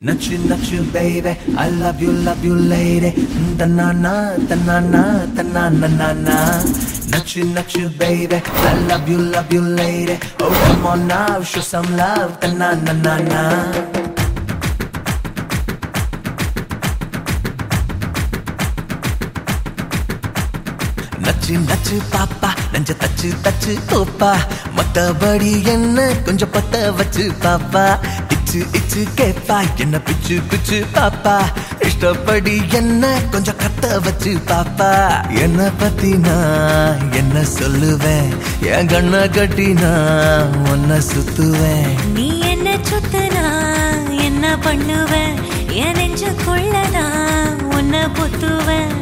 Nachu nachu baby, I love you lady. Ta-na-na, ta-na-na, ta-na-na-na-na. Nachu nachu baby, I love you lady. Oh come on now, show some love. Ta-na-na-na-na. நச்சு நச்சு பாப்பா நெஞ்ச தச்சு தச்சு கோப்பா மத்தபடி என்ன கொஞ்சம் பத்த வச்சு பாப்பா இச்சு இச்சு கேப்பா என்ன பிச்சு பிச்சு பாப்பா இஷ்டப்படி என்ன கொஞ்சம் கத்த வச்சு பாப்பா என்ன பத்தி நான் என்ன சொல்லுவேன் என் கண்ண கட்டி நான் உன்னை சுத்துவேன் நீ என்ன சுத்துனா என்ன பண்ணுவேன் என் நெஞ்சுக்குள்ளதான் உன்னை புத்துவேன்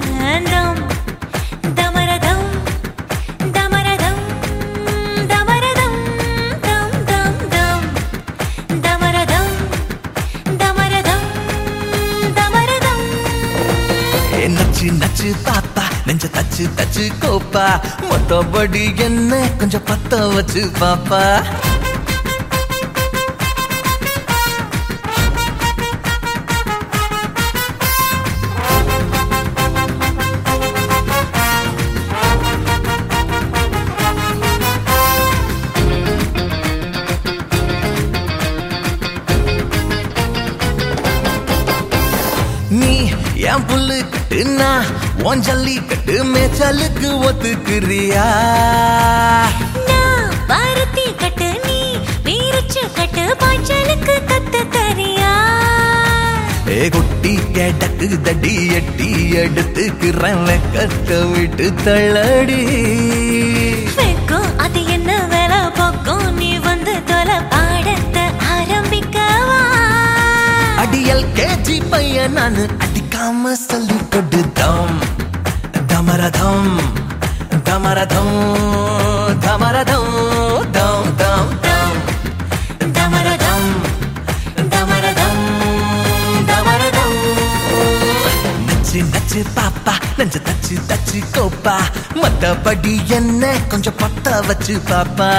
நச்சு நச்சு பாப்பா நெஞ்ச தச்சு தச்சு கோப்பா மொத்தபடி என்ன கொஞ்சம் பத்த வச்சு பாப்பா நீ என் புல்லு கட்டுனா உன் ஜல்லி கட்டு மேச்சலுக்கு ஒத்துக்குறியா பருத்தி கட்டு நீ வீரிச்சு கட்டு பாய்ச்சலுக்கு கத்து தரியா ஏ குட்டி கேட்டக்கு தடி எட்டி எடுத்துக்கிறேன் கட்ட விட்டு தள்ளடி வெக்கம் அது என்ன வேலை பக்கம் நீ வந்து தொலை பாடத்தை ஆரம்பிக்கவா அடியல் கேஜி பையன் நானு அடிக்காம சொல்லி கொடுத்தோம் தமரதம் தமரதம் தமரதம் தம் தம் தம் தமரதம் தமரதம் தமரதம் நச்சு நச்சு பாப்பா நெஞ்ச தச்சு தச்சு கோப்பா மத்தபடி என்ன கொஞ்சம் பத்த வச்சு பாப்பா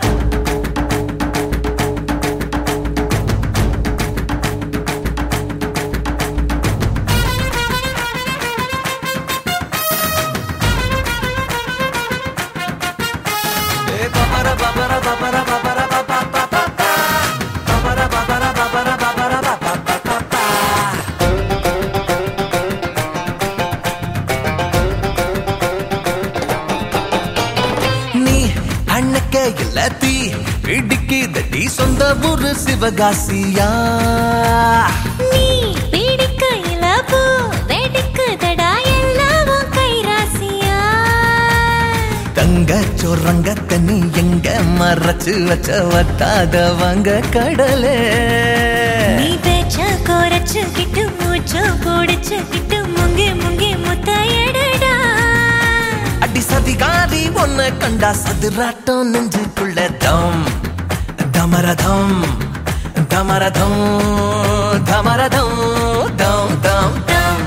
நீ அண்ணக்க இல்லாத்தி இடுக்கி தட்டி சொந்த ஊரு சிவகாசியா நீ பிடிக்கையில பூ வெடிக்குதடா எல்லாமும் கைராசியா தங்க சொரங்க தண்ணி எங்க மறைச்சு வச்ச வத்தாதவங்க கடலே நீ பேச்ச குறைச்சுக்கிட்டு மூச்சு பிடிச்சுக்கிட்டு முங்கி முங்கி முத்தையடடா அடி சதிகாரி ஒன்ன கண்டா சதுராட்டம் நெஞ்சுக்குள்ள தம் தமரதம் தமரதம் தமரதம் தம் தம் தம்